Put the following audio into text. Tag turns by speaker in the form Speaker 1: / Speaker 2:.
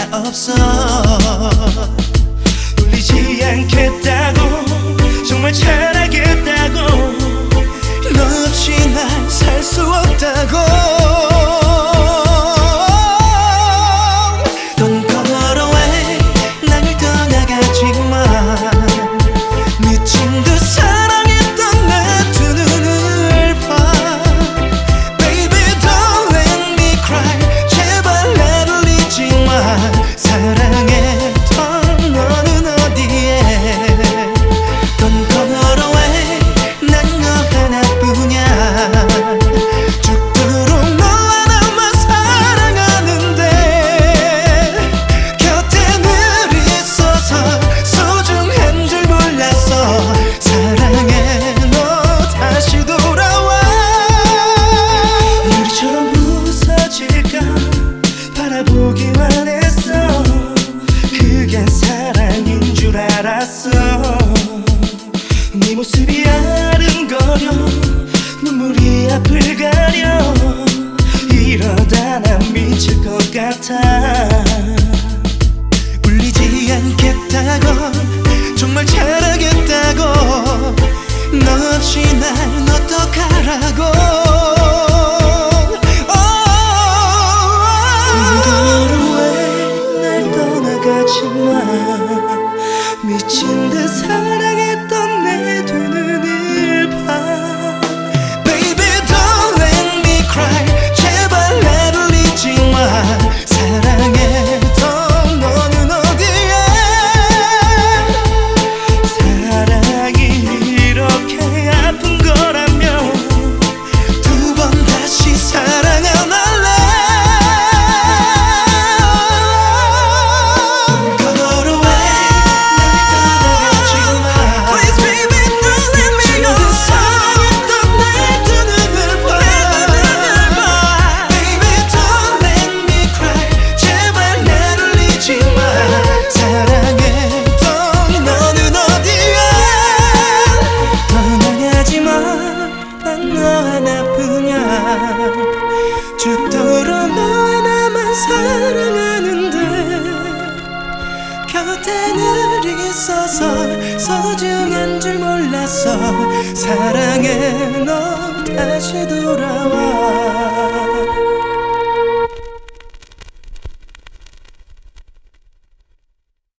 Speaker 1: 없어. 울리지 않겠다고, 정말 잘하겠다고, 너 없이 난 살 수 없다고. 바라보기만 했어. 그게 사랑인 줄 알았어. 네 모습이 아른거려 눈물이 앞을 가려. 이러다 난 미칠 것 같아. 울리지 않겠다고, 정말 잘하겠다고, 너 없이 난 어떡하라고. 미친 듯 사랑했던 내 두 눈을 봐. Baby don't let me cry, 제발 나를 잊지 마. 사랑했던 너는 어디에. 사랑이 이렇게 아픈 거라면 두 번 다시 사랑 안 할래. 죽도록 너와 나만 사랑하는데 곁에 늘 있어서 소중한 줄 몰랐어. 사랑해 너 다시 돌아와.